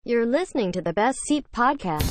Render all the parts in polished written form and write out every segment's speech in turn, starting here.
You're listening to the Best Seat Podcast.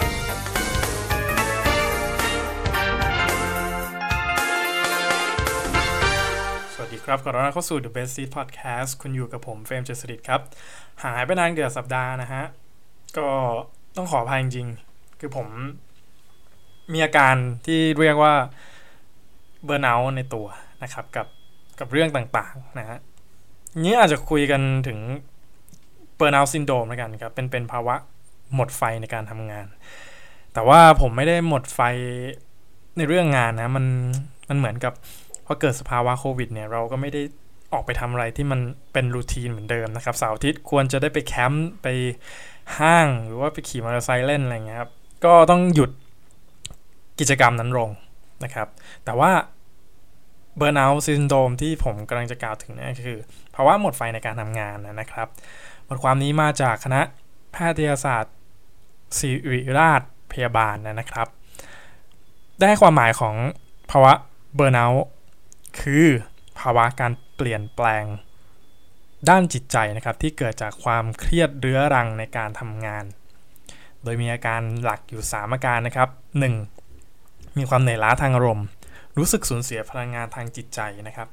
สวัสดีครับขอต้อนรับเข้าสู่ The Best Seat Podcast คุณอยู่กับผมเฟรมเจษฎิตครับหายไปนานเกือบสัปดาห์นะฮะก็ต้องขออภัยจริงๆคือผมมีอาการที่เรียกว่าเบิร์นเอาท์ในตัวนะครับกับเรื่องต่างๆนะฮะนี้อาจจะคุยกันถึงเบิร์นเอาท์ซินโดรมแล้วกันครับเป็นภาวะหมดไฟในการทำงานแต่ว่าผมไม่ได้หมดไฟในเรื่องงานนะมันเหมือนกับพอเกิดสภาวะโควิดเนี่ยเราก็ไม่ได้ออกไปทำอะไรที่มันเป็นรูทีนเหมือนเดิมนะครับเสาร์อาทิตย์ควรจะได้ไปแคมป์ไปห้างหรือว่าไปขี่มอเตอร์ไซค์เล่นอะไรเงี้ยครับก็ต้องหยุดกิจกรรมนั้นลงนะครับแต่ว่าเบิร์นเอาท์ซินโดรมที่ผมกำลังจะกล่าวถึงนี่คือภาวะหมดไฟในการทำงานนะครับบทความนี้มาจากคณะแพทยศาสตร์ศิริราชพยาบาลนะครับได้ความหมายของภาวะเบิร์นเอาท์คือภาวะการเปลี่ยนแปลงด้านจิตใจนะครับที่เกิดจากความเครียดเรื้อรังในการทำงานโดยมีอาการหลักอยู่3อาการนะครับ 1. มีความเหนื่อยล้าทางอารมณ์รู้สึกสูญเสียพลังงานทางจิตใจนะครับ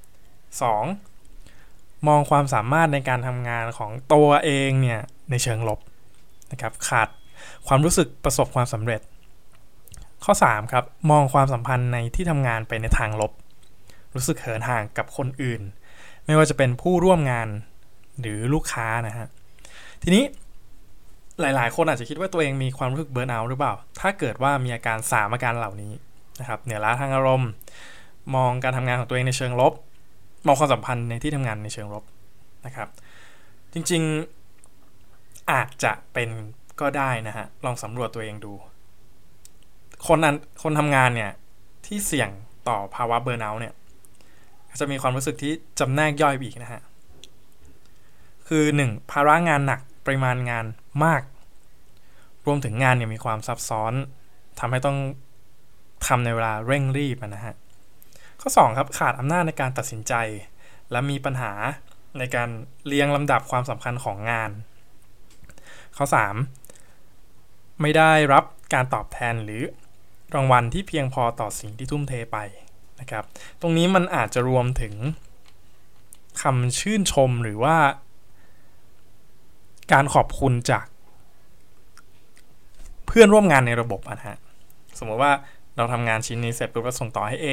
2. มองความสามารถในการทำงานของตัวเองเนี่ยในเชิงลบนะครับขาดความรู้สึกประสบความสำเร็จข้อ 3 ครับมองความสัมพันธ์ในที่ทำงานไปในทางลบรู้สึกเหินห่างกับคนอื่นไม่ว่าจะเป็นผู้ร่วมงานหรือลูกค้านะฮะทีนี้หลายๆคนอาจจะคิดว่าตัวเองมีความรู้สึกเบิร์นเอาท์หรือเปล่าถ้าเกิดว่ามีอาการ3อาการเหล่านี้นะครับเหนื่อยล้าทางอารมณ์มองการทำงานของตัวเองในเชิงลบมองความสัมพันธ์ในที่ทำงานในเชิงลบนะครับจริงๆอาจจะเป็นก็ได้นะฮะลองสำรวจตัวเองดูคนทำงานเนี่ยที่เสี่ยงต่อภาวะเบิร์นเอาท์เนี่ยจะมีความรู้สึกที่จำแนกย่อยอีกนะฮะคือ 1. ภาระงานหนักปริมาณงานมากรวมถึงงานเนี่ยมีความซับซ้อนทำให้ต้องทำในเวลาเร่งรีบนะฮะข้อ 2 ครับขาดอำนาจในการตัดสินใจและมีปัญหาในการเรียงลำดับความสำคัญของงานข้อ 3 ไม่ได้รับการตอบแทนหรือรางวัลที่เพียงพอต่อสิ่งที่ทุ่มเทไปนะครับตรงนี้มันอาจจะรวมถึงคำชื่นชมหรือว่าการขอบคุณจากเพื่อนร่วมงานในระบบนะฮะสมมติว่าเราทำงานชิ้นนี้เสร็จปุ๊บเราส่งต่อให้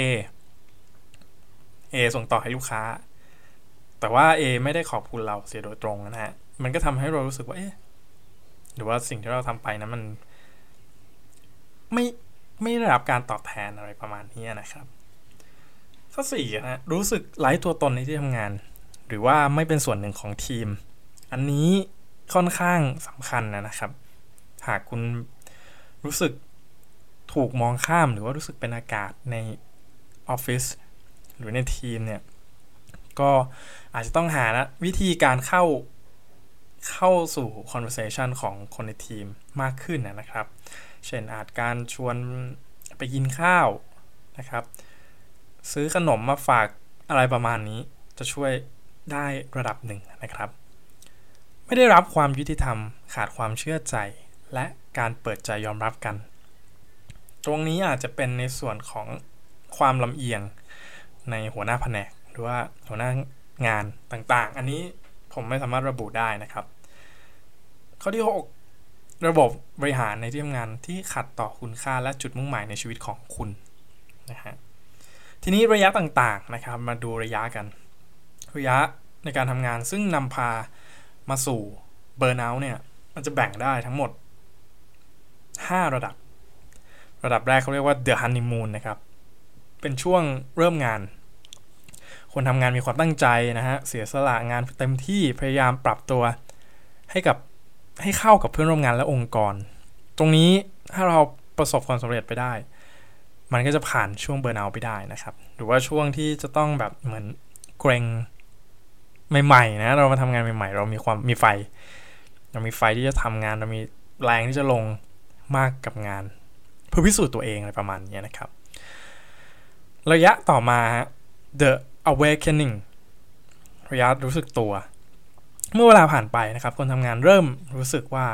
A ส่งต่อให้ลูกค้าแต่ว่า A ไม่ได้ขอบคุณเราเสียโดยตรงนะฮะมันก็ทำให้เรารู้สึกว่าหรือว่าสิ่งที่เราทำไปนะมันไม่ได้รับการตอบแทนอะไรประมาณนี้นะครับข้อ 4 นะรู้สึกไร้ตัวตนในที่ทำงานหรือว่าไม่เป็นส่วนหนึ่งของทีมอันนี้ค่อนข้างสำคัญนะครับหากคุณรู้สึกถูกมองข้ามหรือว่ารู้สึกเป็นอากาศในออฟฟิศหรือในทีมเนี่ยก็อาจจะต้องหาวิธีการเข้าสู่ conversation ของคนในทีมมากขึ้นนะครับเช่นอาจการชวนไปกินข้าวนะครับซื้อขนมมาฝากอะไรประมาณนี้จะช่วยได้ระดับหนึ่งนะครับไม่ได้รับความยุติธรรมขาดความเชื่อใจและการเปิดใจยอมรับกันตรงนี้อาจจะเป็นในส่วนของความลำเอียงในหัวหน้าแผนกหรือว่าหัวหน้างานต่างๆอันนี้ผมไม่สามารถระบุได้นะครับข้อที่ 6 ระบบบริหารในที่ทำงานที่ขัดต่อคุณค่าและจุดมุ่งหมายในชีวิตของคุณนะฮะทีนี้ระยะต่างๆนะครับมาดูระยะกันระยะในการทำงานซึ่งนำพามาสู่เบิร์นเอาท์เนี่ยมันจะแบ่งได้ทั้งหมด5ระดับแรกเขาเรียกว่า The Honeymoon นะครับเป็นช่วงเริ่มงานคนทำงานมีความตั้งใจนะฮะเสียสละงานเต็มที่พยายามปรับตัวให้เข้ากับเพื่อนร่วมงานและองค์กรตรงนี้ถ้าเราประสบความสำเร็จไปได้มันก็จะผ่านช่วงเบิร์นเอาท์ไปได้นะครับหรือว่าช่วงที่จะต้องแบบเหมือนเกรงใหม่ๆนะเรามาทำงานใหม่ๆเรามีไฟที่จะทำงานเรามีแรงที่จะลงมากกับงานเพื่อพิสูจน์ตัวเองอะไรประมาณนี้นะครับระยะต่อมา The Awakening ระยะรู้สึกตัว เมื่อเวลาผ่านไปนะครับคนทำงานเริ่มรู้สึกว่า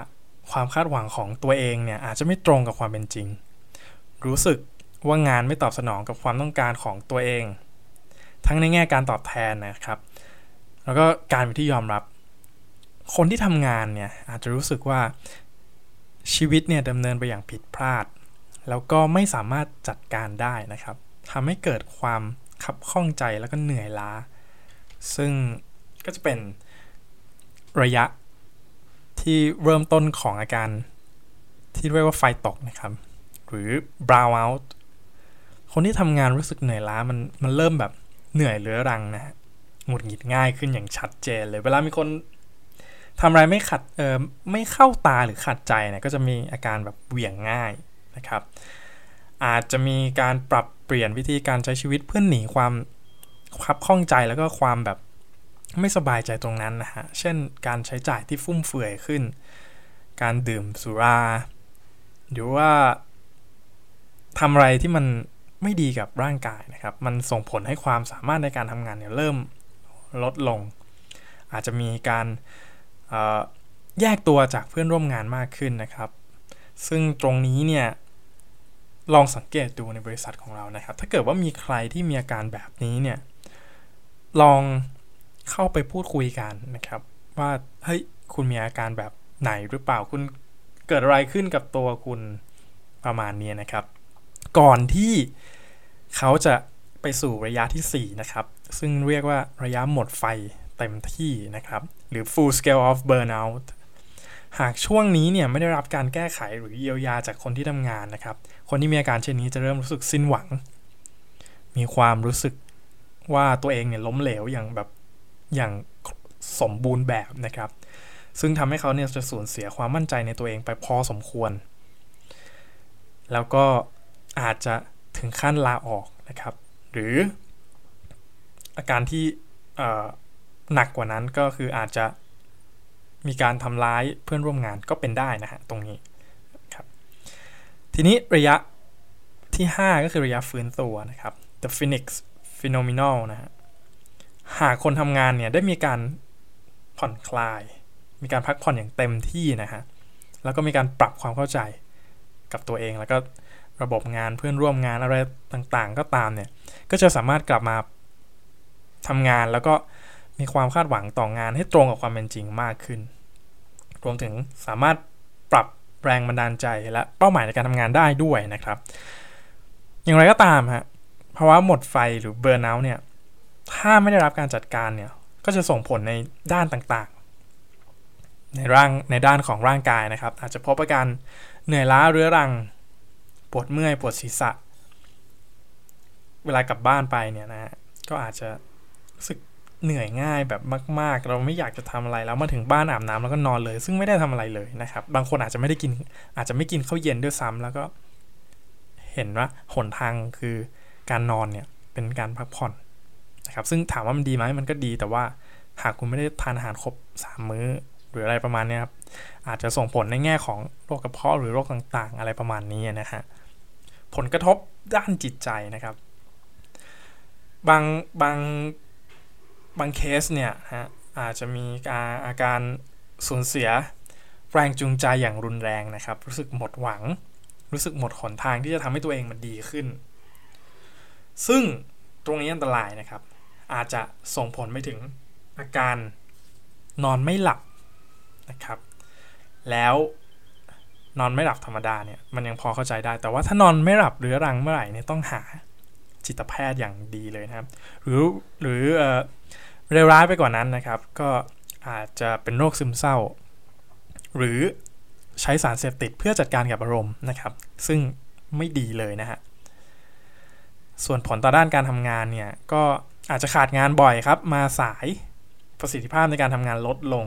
ความคาดหวังของตัวเองเนี่ยอาจจะไม่ตรงกับความเป็นจริงรู้สึกว่างานไม่ตอบสนองกับความต้องการของตัวเองทั้งในแง่การตอบแทนนะครับแล้วก็การเป็นที่ยอมรับคนที่ทำงานเนี่ยอาจจะรู้สึกว่าชีวิตเนี่ยดำเนินไปอย่างผิดพลาดแล้วก็ไม่สามารถจัดการได้นะครับทำให้เกิดความขับข้องใจแล้วก็เหนื่อยล้าซึ่งก็จะเป็นระยะที่เริ่มต้นของอาการที่เรียกว่าไฟตกนะครับหรือ brown out คนที่ทำงานรู้สึกเหนื่อยล้ามันเริ่มแบบเหนื่อยเรื้อรังนะฮะหงุดหงิดง่ายขึ้นอย่างชัดเจนเลยเวลามีคนทำอะไรไม่เข้าตาหรือขัดใจเนี่ยก็จะมีอาการแบบเหวี่ยงง่ายนะครับอาจจะมีการปรับเปลี่ยนวิธีการใช้ชีวิตเพื่อหนีความขับข้องใจแล้วก็ความแบบไม่สบายใจตรงนั้นนะฮะเช่นการใช้จ่ายที่ฟุ่มเฟือยขึ้นการดื่มสุราหรือว่าทำอะไรที่มันไม่ดีกับร่างกายนะครับมันส่งผลให้ความสามารถในการทำงานเนี่ยเริ่มลดลงอาจจะมีการแยกตัวจากเพื่อนร่วมงานมากขึ้นนะครับซึ่งตรงนี้เนี่ยลองสังเกตดูในบริษัทของเรานะครับถ้าเกิดว่ามีใครที่มีอาการแบบนี้เนี่ยลองเข้าไปพูดคุยกันนะครับว่าเฮ้ยคุณมีอาการแบบไหนหรือเปล่าคุณเกิดอะไรขึ้นกับตัวคุณประมาณนี้นะครับก่อนที่เขาจะไปสู่ระยะที่4นะครับซึ่งเรียกว่าระยะหมดไฟเต็มที่นะครับหรือ full scale of burnout หากช่วงนี้เนี่ยไม่ได้รับการแก้ไขหรือเยียวยาจากคนที่ทำงานนะครับคนที่มีอาการเช่นนี้จะเริ่มรู้สึกสิ้นหวังมีความรู้สึกว่าตัวเองเนี่ยล้มเหลวอย่างสมบูรณ์แบบนะครับซึ่งทำให้เขาเนี่ยจะสูญเสียความมั่นใจในตัวเองไปพอสมควรแล้วก็อาจจะถึงขั้นลาออกนะครับหรืออาการที่หนักกว่านั้นก็คืออาจจะมีการทำร้ายเพื่อนร่วมงานก็เป็นได้นะฮะตรงนี้ครับทีนี้ระยะที่5ก็คือระยะฟื้นตัวนะครับ The Phoenix Phenomenon นะฮะหากคนทำงานเนี่ยได้มีการผ่อนคลายมีการพักผ่อนอย่างเต็มที่นะฮะแล้วก็มีการปรับความเข้าใจกับตัวเองแล้วก็ระบบงานเพื่อนร่วมงานอะไรต่างๆก็ตามเนี่ยก็จะสามารถกลับมาทำงานแล้วก็มีความคาดหวังต่องานให้ตรงกับความเป็นจริงมากขึ้นรวมถึงสามารถปรับแรงบันดาลใจและเป้าหมายในการทำงานได้ด้วยนะครับอย่างไรก็ตามฮะภาวะหมดไฟหรือเบิร์นเอาท์เนี่ยถ้าไม่ได้รับการจัดการเนี่ยก็จะส่งผลในด้านต่างๆในด้านของร่างกายนะครับอาจจะพบอาการเหนื่อยล้าเรื้อรังปวดเมื่อยปวดศีรษะเวลากลับบ้านไปเนี่ยนะก็อาจจะรู้สึกเหนื่อยง่ายแบบมากๆเราไม่อยากจะทำอะไรแล้วมาถึงบ้านอาบน้ำแล้วก็นอนเลยซึ่งไม่ได้ทำอะไรเลยนะครับบางคนอาจจะไม่กินข้าวเย็นด้วยซ้ำแล้วก็เห็นว่าหนทางคือการนอนเนี่ยเป็นการพักผ่อนนะครับซึ่งถามว่ามันดีไหมมันก็ดีแต่ว่าหากคุณไม่ได้ทานอาหารครบ3มื้อหรืออะไรประมาณนี้ครับอาจจะส่งผลในแง่ของโรคกระเพาะหรือโรคต่างๆอะไรประมาณนี้นะฮะผลกระทบด้านจิตใจนะครับบางเคสเนี่ยฮะอาจจะมีอาการสูญเสียแรงจูงใจอย่างรุนแรงนะครับรู้สึกหมดหวังรู้สึกหมดหนทางที่จะทำให้ตัวเองมันดีขึ้นซึ่งตรงนี้อันตรายนะครับอาจจะส่งผลไปถึงอาการนอนไม่หลับนะครับแล้วนอนไม่หลับธรรมดาเนี่ยมันยังพอเข้าใจได้แต่ว่าถ้านอนไม่หลับเรื้อรังเมื่อไหร่เนี่ยต้องหาจิตแพทย์อย่างดีเลยนะครับหรือเลวร้ายไปกว่านั้นนะครับก็อาจจะเป็นโรคซึมเศร้าหรือใช้สารเสพติดเพื่อจัดการกับอารมณ์นะครับซึ่งไม่ดีเลยนะฮะส่วนผลต่อด้านการทำงานเนี่ยก็อาจจะขาดงานบ่อยครับมาสายประสิทธิภาพในการทำงานลดลง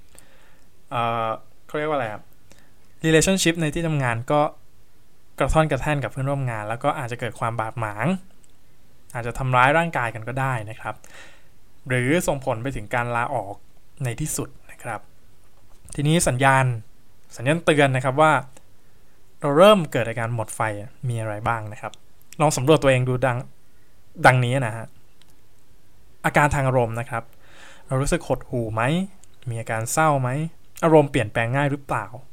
เขาเรียกว่าอะไรครับ relationship ในที่ทำงานก็กระท่อนกระแท่นกับเพื่อนร่วมงานแล้วก็อาจจะเกิดความบาดหมางอาจจะทำร้ายร่างกายกันก็ได้นะครับหรือส่งผลไปถึงการลาออกในที่สุดนะครับทีนี้สัญญาณเตือนนะครับว่าเราเริ่มเกิดอาการหมดไฟมีอะไรบ้างนะครับลองสำรวจตัวเองดูดังนี้นะฮะอาการทางอารมณ์นะครับเรารู้สึกหดหู่ไหมมีอาการเศร้าไหมอารมณ์เปลี่ยนแปลงง่ายหรือเปล่า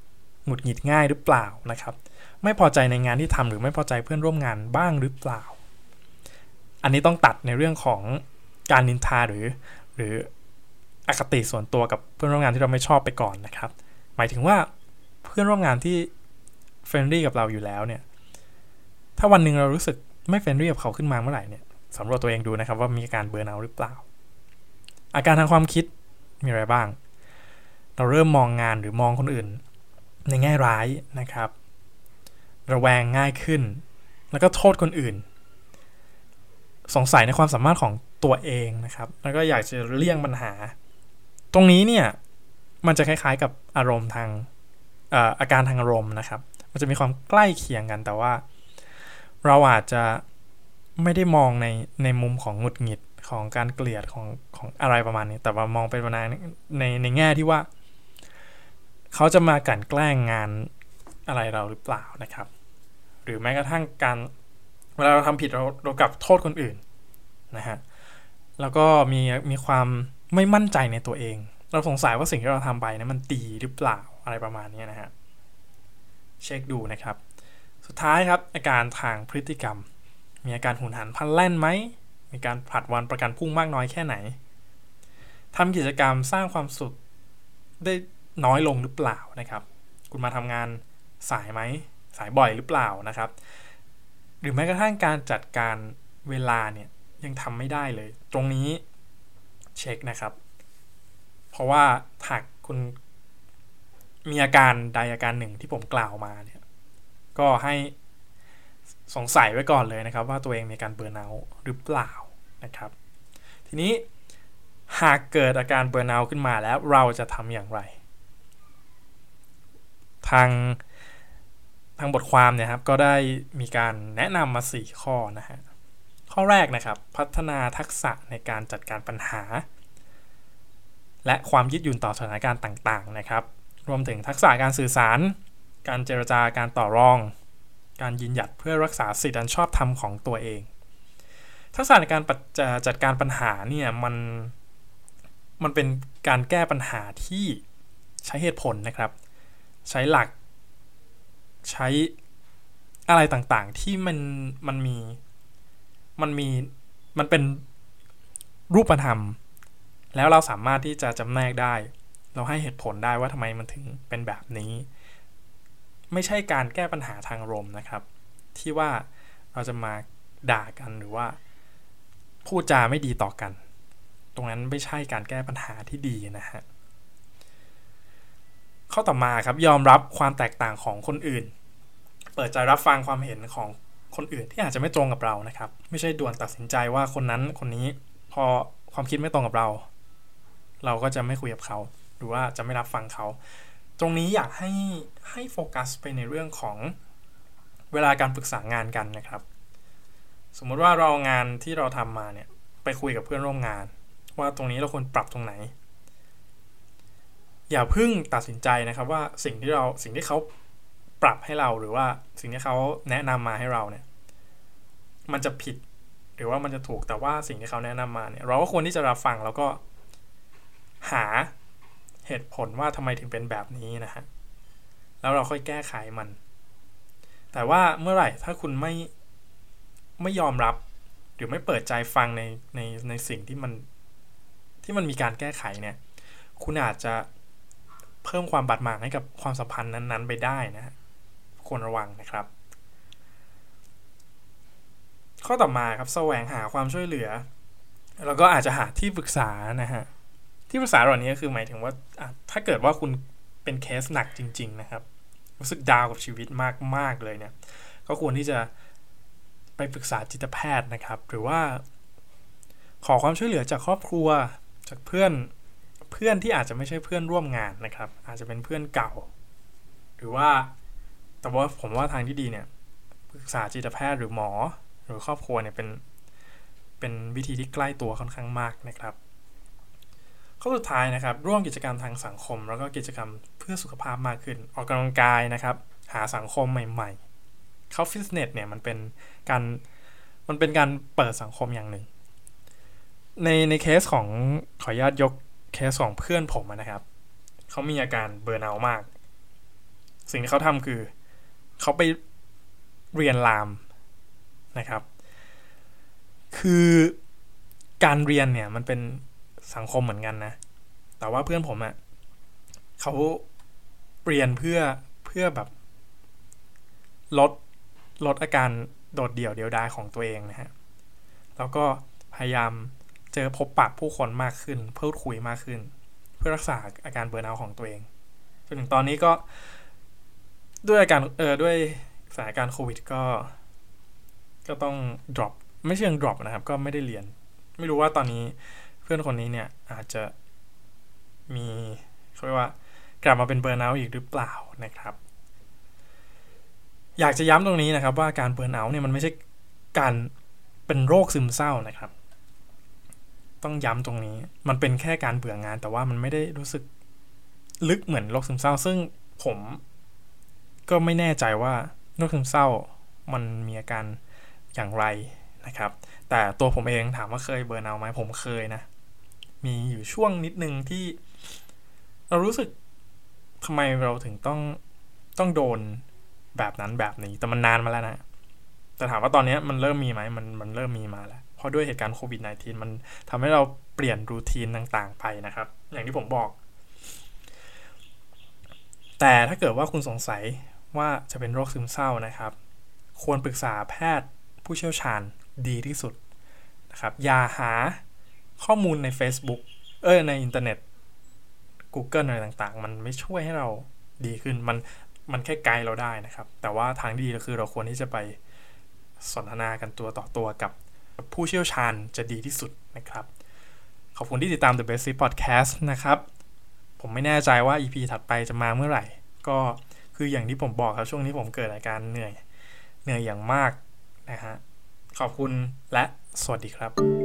หงุดหงิดง่ายหรือเปล่านะครับไม่พอใจในงานที่ทำหรือไม่พอใจเพื่อนร่วมงานบ้างหรือเปล่าอันนี้ต้องตัดในเรื่องของการนินทาหรืออคติส่วนตัวกับเพื่อนร่วมงานที่เราไม่ชอบไปก่อนนะครับหมายถึงว่าเพื่อนร่วมงานที่เฟรนลี่กับเราอยู่แล้วเนี่ยถ้าวันหนึ่งเรารู้สึกไม่เฟรนลี่กับเขาขึ้นมาเมื่อไหร่เนี่ยสำรวจตัวเองดูนะครับว่ามีอาการเบิร์นเอาท์หรือเปล่าอาการทางความคิดมีอะไรบ้างเราเริ่มมองงานหรือมองคนอื่นในแง่ร้ายนะครับระแวงง่ายขึ้นแล้วก็โทษคนอื่นสงสัยในความสามารถของตัวเองนะครับแล้วก็อยากจะเลี่ยงปัญหาตรงนี้เนี่ยมันจะคล้ายๆกับอารมณ์ทางอาการทางอารมณ์นะครับมันจะมีความใกล้เคียงกันแต่ว่าเราอาจจะไม่ได้มองในมุมของหงุดหงิดของการเกลียดของอะไรประมาณนี้แต่ว่ามองเป็นในแง่ที่ว่าเขาจะมากลั่นแกล้งงานอะไรเราหรือเปล่านะครับหรือแม้กระทั่งการเวลาเราทำผิดเรากลับโทษคนอื่นนะฮะแล้วก็มีความไม่มั่นใจในตัวเองเราสงสัยว่าสิ่งที่เราทำไปนะมันดีหรือเปล่าอะไรประมาณนี้นะฮะเช็คดูนะครับสุดท้ายครับอาการทางพฤติกรรมมีอาการหุนหันพลันแล่นไหมมีการผลัดวันประกันพรุ่งมากน้อยแค่ไหนทำกิจกรรมสร้างความสุขได้น้อยลงหรือเปล่านะครับคุณมาทำงานสายไหมสายบ่อยหรือเปล่านะครับหรือแม้กระทั่งการจัดการเวลาเนี่ยยังทำไม่ได้เลยตรงนี้เช็คนะครับเพราะว่าหากคุณมีอาการใดอาการหนึ่งที่ผมกล่าวมาเนี่ยก็ให้สงสัยไว้ก่อนเลยนะครับว่าตัวเองมีการเบิร์นเอาท์หรือเปล่านะครับทีนี้หากเกิดอาการเบิร์นเอาท์ขึ้นมาแล้วเราจะทำอย่างไรทางบทความเนี่ยครับก็ได้มีการแนะนำมา4ข้อนะฮะข้อแรกนะครับพัฒนาทักษะในการจัดการปัญหาและความยืดหยุ่นต่อสถานการณ์ต่างๆนะครับรวมถึงทักษะการสื่อสารการเจรจาการต่อรองการยืนหยัดเพื่อรักษาสิทธิอันชอบธรรมของตัวเองทักษะในการจัดการปัญหาเนี่ยมันเป็นการแก้ปัญหาที่ใช้เหตุผลนะครับใช้หลักใช้อะไรต่างๆที่มันเป็นรูปธรรมแล้วเราสามารถที่จะจำแนกได้เราให้เหตุผลได้ว่าทำไมมันถึงเป็นแบบนี้ไม่ใช่การแก้ปัญหาทางอารมณ์นะครับที่ว่าเราจะมาด่ากันหรือว่าพูดจาไม่ดีต่อกันตรงนั้นไม่ใช่การแก้ปัญหาที่ดีนะฮะข้อต่อมาครับยอมรับความแตกต่างของคนอื่นเปิดใจรับฟังความเห็นของคนอื่นที่อาจจะไม่ตรงกับเรานะครับไม่ใช่ด่วนตัดสินใจว่าคนนั้นคนนี้พอความคิดไม่ตรงกับเราก็จะไม่คุยกับเขาหรือว่าจะไม่รับฟังเขาตรงนี้อยากให้โฟกัสไปในเรื่องของเวลาการปรึกษางานกันนะครับสมมติว่าเรางานที่เราทำมาเนี่ยไปคุยกับเพื่อนร่วมงานว่าตรงนี้เราควรปรับตรงไหนอย่าเพิ่งตัดสินใจนะครับว่าสิ่งที่เขาปรับให้เราหรือว่าสิ่งที่เขาแนะนำมาให้เราเนี่ยมันจะผิดหรือว่ามันจะถูกแต่ว่าสิ่งที่เขาแนะนำมาเนี่ยเราก็ควรที่จะรับฟังแล้วก็หาเหตุผลว่าทำไมถึงเป็นแบบนี้นะฮะแล้วเราค่อยแก้ไขมันแต่ว่าเมื่อไหร่ถ้าคุณไม่ยอมรับหรือไม่เปิดใจฟังในสิ่งที่มันมีการแก้ไขเนี่ยคุณอาจจะเพิ่มความบาดหมางให้กับความสัมพันธ์นั้นๆไปได้นะควรระวังนะครับข้อต่อมาครับแสวงหาความช่วยเหลือแล้วก็อาจจะหาที่ปรึกษานะฮะที่ปรึกษาเหล่านี้ก็คือหมายถึงว่าถ้าเกิดว่าคุณเป็นเคสหนักจริงๆนะครับรู้สึกดาวกับชีวิตมากๆเลยเนี่ยก็ควรที่จะไปปรึกษาจิตแพทย์นะครับหรือว่าขอความช่วยเหลือจากครอบครัวจากเพื่อนที่อาจจะไม่ใช่เพื่อนร่วมงานนะครับอาจจะเป็นเพื่อนเก่าหรือว่าแต่ว่าผมว่าทางที่ดีเนี่ยปรึกษาจิตแพทย์หรือหมอหรือครอบครัวเนี่ยเป็นวิธีที่ใกล้ตัวค่อนข้างมากนะครับข้อสุดท้ายนะครับร่วมกิจกรรมทางสังคมแล้วก็กิจกรรมเพื่อสุขภาพมากขึ้นออกกำลังกายนะครับหาสังคมใหม่ๆเข้าฟิตเนสเนี่ยมันเป็นการเปิดสังคมอย่างหนึ่งในเคสของขออนุญาตยกเคสของเพื่อนผมนะครับเขามีอาการเบิร์นเอาท์มากสิ่งที่เขาทำคือเขาไปเรียนรามนะครับคือการเรียนเนี่ยมันเป็นสังคมเหมือนกันนะแต่ว่าเพื่อนผมเขาเรียนเพื่อแบบลดอาการโดดเดี่ยวเดียวดายของตัวเองนะฮะแล้วก็พยายามพบปะผู้คนมากขึ้นพูดคุยมากขึ้นเพื่อรักษาอาการเบิร์นเอาท์ของตัวเองจนถึงตอนนี้ก็ด้วยอาการด้วยสถานการณ์โควิดก็ต้อง drop ไม่เชิง drop นะครับก็ไม่ได้เรียนไม่รู้ว่าตอนนี้เพื่อนคนนี้เนี่ยอาจจะมีเขาเรียกว่ากลับมาเป็นเบิร์นเอาท์อีกหรือเปล่านะครับอยากจะย้ำตรงนี้นะครับว่าการเบิร์นเอาท์เนี่ยมันไม่ใช่การเป็นโรคซึมเศร้านะครับต้องย้ำตรงนี้มันเป็นแค่การเบื่องานแต่ว่ามันไม่ได้รู้สึกลึกเหมือนโรคซึมเศร้าซึ่งผมก็ไม่แน่ใจว่าโรคซึมเศร้ามันมีอาการอย่างไรนะครับแต่ตัวผมเองถามว่าเคยเบิร์นเอาท์ไหมผมเคยนะมีอยู่ช่วงนิดนึงที่เรารู้สึกทำไมเราถึงต้องโดนแบบนั้นแบบนี้แต่มันนานมาแล้วนะแต่ถามว่าตอนนี้มันเริ่มมีไหมมันเริ่มมีมาแล้วเพราะด้วยเหตุการณ์โควิด -19 มันทำให้เราเปลี่ยนรูทีนต่างๆไปนะครับอย่างที่ผมบอกแต่ถ้าเกิดว่าคุณสงสัยว่าจะเป็นโรคซึมเศร้านะครับควรปรึกษาแพทย์ผู้เชี่ยวชาญดีที่สุดนะครับอย่าหาข้อมูลใน Facebook ในอินเทอร์เน็ต Google อะไรต่างๆมันไม่ช่วยให้เราดีขึ้นมันแค่ไกด์เราได้นะครับแต่ว่าทางที่ดีก็คือเราควรที่จะไปสนทนากันตัวต่อตัวกับผู้เชี่ยวชาญจะดีที่สุดนะครับขอบคุณที่ติดตาม The Best Sleep Podcast นะครับผมไม่แน่ใจว่า EP ถัดไปจะมาเมื่อไหร่ก็คืออย่างที่ผมบอกครับช่วงนี้ผมเกิดอาการเหนื่อยอย่างมากนะฮะขอบคุณและสวัสดีครับ